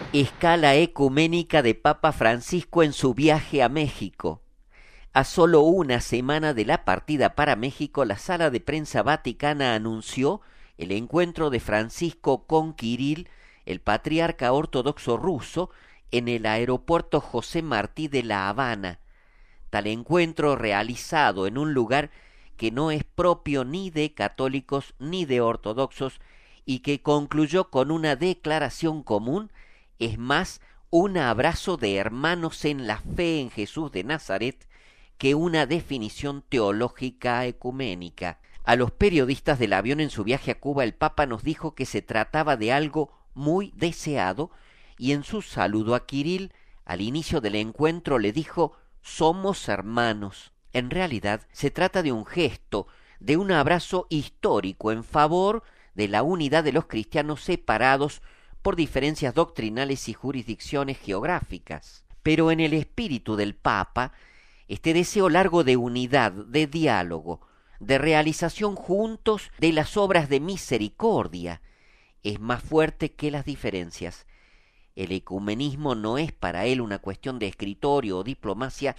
Escala ecuménica de Papa Francisco en su viaje a México. A solo una semana de la partida para México, la Sala de Prensa Vaticana anunció el encuentro de Francisco con Kirill, el patriarca ortodoxo ruso, en el aeropuerto José Martí de La Habana. Tal encuentro, realizado en un lugar que no es propio ni de católicos ni de ortodoxos y que concluyó con una declaración común, es más un abrazo de hermanos en la fe en Jesús de Nazaret que una definición teológica ecuménica. A los periodistas del avión en su viaje a Cuba, el Papa nos dijo que se trataba de algo muy deseado, y en su saludo a Kirill, al inicio del encuentro, le dijo: somos hermanos. En realidad, se trata de un gesto, de un abrazo histórico en favor de la unidad de los cristianos separados por diferencias doctrinales y jurisdicciones geográficas. Pero en el espíritu del Papa, este deseo largo de unidad, de diálogo, de realización juntos de las obras de misericordia, es más fuerte que las diferencias. El ecumenismo no es para él una cuestión de escritorio o diplomacia,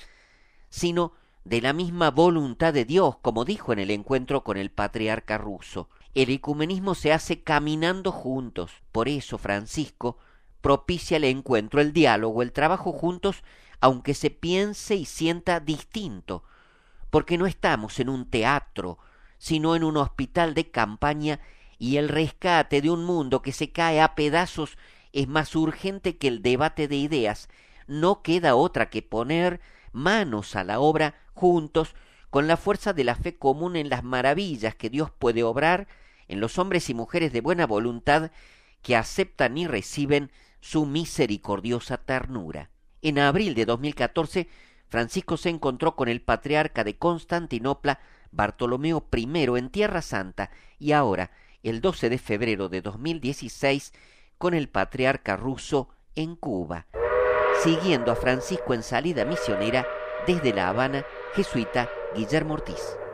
sino de la misma voluntad de Dios, como dijo en el encuentro con el patriarca ruso. El ecumenismo se hace caminando juntos. Por eso Francisco propicia el encuentro, el diálogo, el trabajo juntos, aunque se piense y sienta distinto, porque no estamos en un teatro, sino en un hospital de campaña, y el rescate de un mundo que se cae a pedazos es más urgente que el debate de ideas. No queda otra que poner manos a la obra juntos, con la fuerza de la fe común en las maravillas que Dios puede obrar en los hombres y mujeres de buena voluntad que aceptan y reciben su misericordiosa ternura. En abril de 2014, Francisco se encontró con el patriarca de Constantinopla, Bartolomeo I, en Tierra Santa, y ahora, el 12 de febrero de 2016, con el patriarca ruso en Cuba, siguiendo a Francisco en salida misionera desde La Habana, jesuita Guillermo Ortiz.